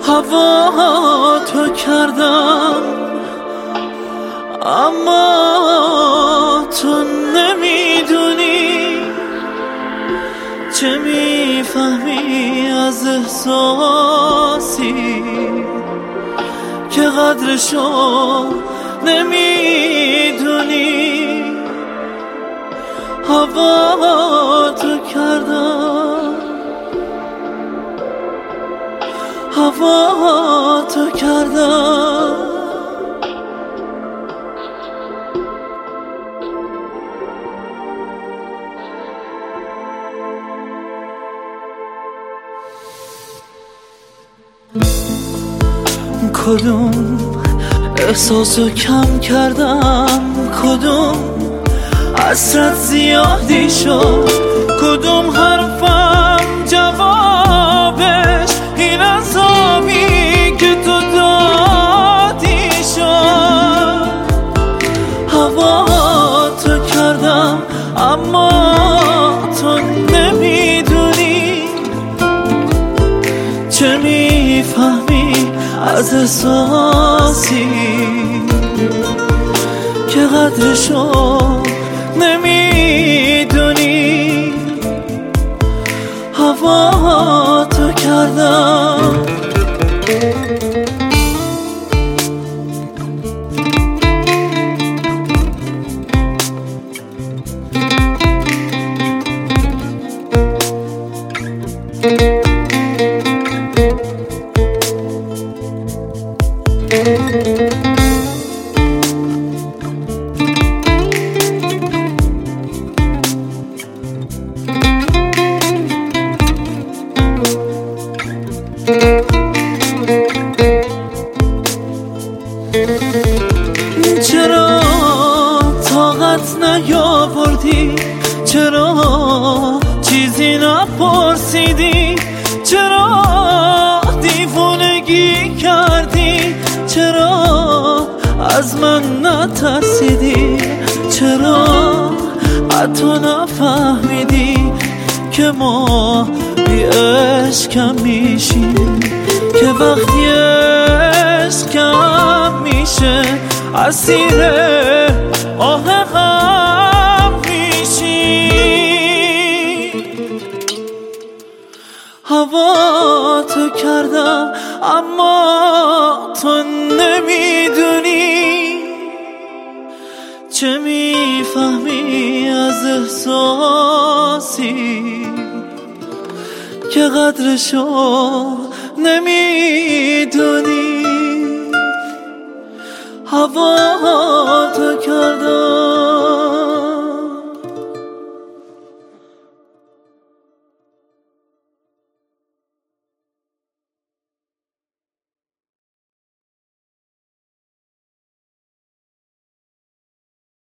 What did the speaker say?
هوا تو کردم اما تو نمیدونی چه میفهمی از احساسی که قدرشو نمیدونی. هوا تو کردم، هوا تو کردم. کدوم احساسو کم کردم، کدوم حسرت زیادی شد، کدوم حرفم جوابش این عذابی که تو دادی شد. هوا تو کردم اما تو نمیدونی چه میفهمی از احساسی که قدرشو نمیدونی. هوا تو کردم. چرا طاقت نیاوردی؟ چرا چیزی نپرسیدی؟ چرا دیوونگی کردی؟ چرا از من نترسیدی؟ چرا حتی نفهمیدی که ما بی عشقم میشیم، که وقتی عشقم میشه اسیر آه غم میشی. هوا تو کردم اما تو نمیدونی چه میفهمی از احساسی که قدرشو نمیدونی. هوا تو کردم.